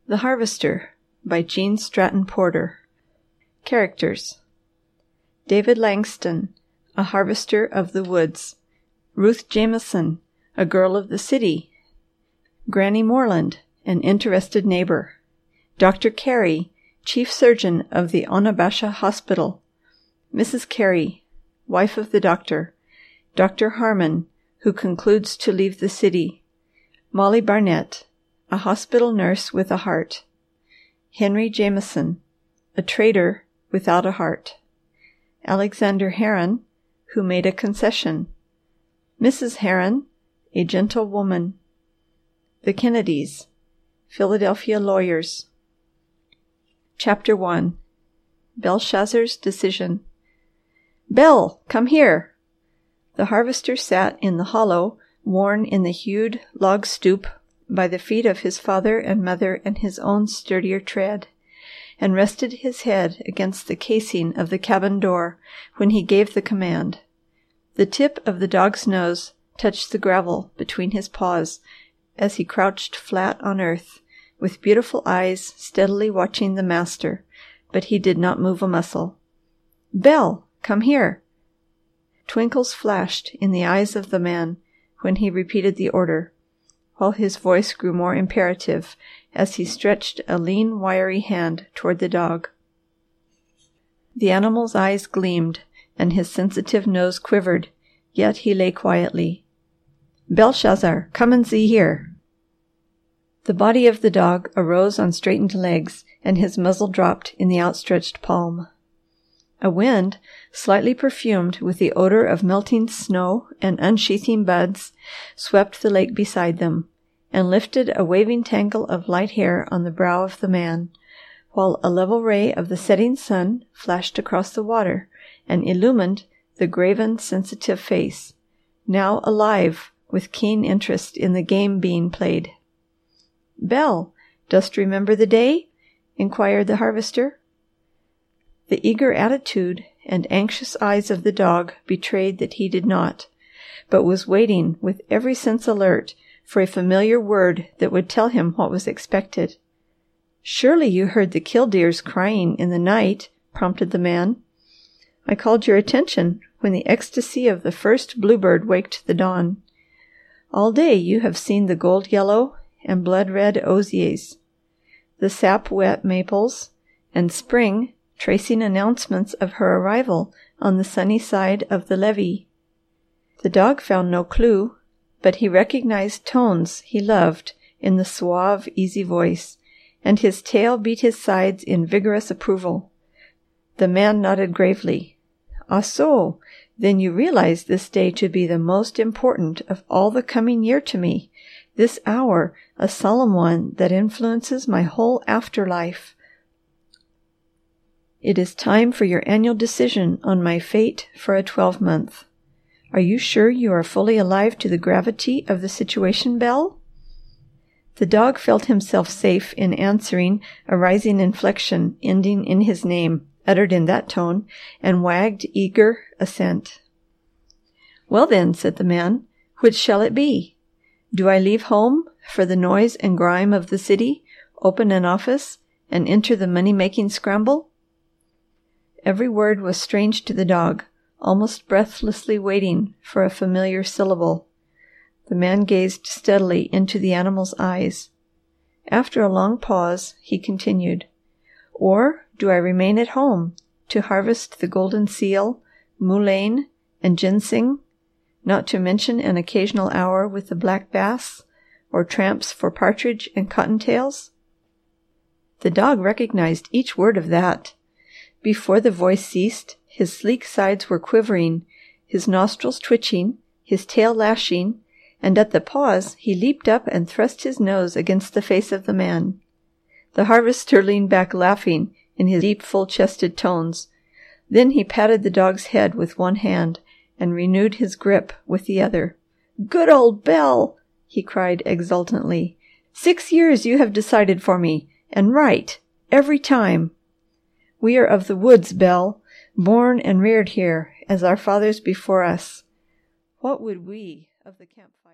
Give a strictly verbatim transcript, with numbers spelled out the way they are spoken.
The Harvester by Gene Stratton Porter. Characters: David Langston, a harvester of the woods. Ruth Jameson, a girl of the city. Granny Moreland, an interested neighbor. Doctor Carey, chief surgeon of the Onabasha Hospital. Missus Carey, wife of the doctor. Doctor Harmon, who concludes to leave the city. Molly Barnett, a hospital nurse with a heart. Henry Jameson, a trader without a heart. Alexander Heron, who made a concession. Missus Heron, a gentle woman. The Kennedys, Philadelphia lawyers. Chapter one. Belshazzar's Decision. Bel, come here! The harvester sat in the hollow, worn in the hewed log stoop, by the feet of his father and mother and his own sturdier tread, and rested his head against the casing of the cabin door when he gave the command. The tip of the dog's nose touched the gravel between his paws as he crouched flat on earth, with beautiful eyes steadily watching the master, but he did not move a muscle. Bel, come here! Twinkles flashed in the eyes of the man when he repeated the order, while his voice grew more imperative as he stretched a lean, wiry hand toward the dog. The animal's eyes gleamed, and his sensitive nose quivered, yet he lay quietly. Belshazzar, come and see here! The body of the dog arose on straightened legs, and his muzzle dropped in the outstretched palm. A wind, slightly perfumed with the odor of melting snow and unsheathing buds, swept the lake beside them, and lifted a waving tangle of light hair on the brow of the man, while a level ray of the setting sun flashed across the water and illumined the graven, sensitive face, now alive with keen interest in the game being played. "Bel, dost remember the day?" inquired the harvester. The eager attitude and anxious eyes of the dog betrayed that he did not, but was waiting with every sense alert for a familiar word that would tell him what was expected. "Surely you heard the killdeers crying in the night," prompted the man. "I called your attention when the ecstasy of the first bluebird waked the dawn. All day you have seen the gold-yellow and blood-red osiers, the sap-wet maples, and spring tracing announcements of her arrival on the sunny side of the levee." The dog found no clue, but he recognized tones he loved in the suave, easy voice, and his tail beat his sides in vigorous approval. The man nodded gravely. "Ah, so, then you realize this day to be the most important of all the coming year to me, this hour a solemn one that influences my whole afterlife. It is time for your annual decision on my fate for a twelvemonth. Are you sure you are fully alive to the gravity of the situation, Bel?" The dog felt himself safe in answering a rising inflection ending in his name, uttered in that tone, and wagged eager assent. "Well then," said the man, "which shall it be? Do I leave home for the noise and grime of the city, open an office, and enter the money-making scramble?" Every word was strange to the dog, almost breathlessly waiting for a familiar syllable. The man gazed steadily into the animal's eyes. After a long pause, he continued, "Or do I remain at home to harvest the golden seal, mullein, and ginseng, not to mention an occasional hour with the black bass, or tramps for partridge and cottontails?" The dog recognized each word of that. Before the voice ceased, his sleek sides were quivering, his nostrils twitching, his tail lashing, and at the pause he leaped up and thrust his nose against the face of the man. The harvester leaned back laughing in his deep, full-chested tones. Then he patted the dog's head with one hand and renewed his grip with the other. "Good old Bel!" he cried exultantly. "Six years you have decided for me, and right, every time. We are of the woods, Bel, born and reared here, as our fathers before us. What would we of the campfire?"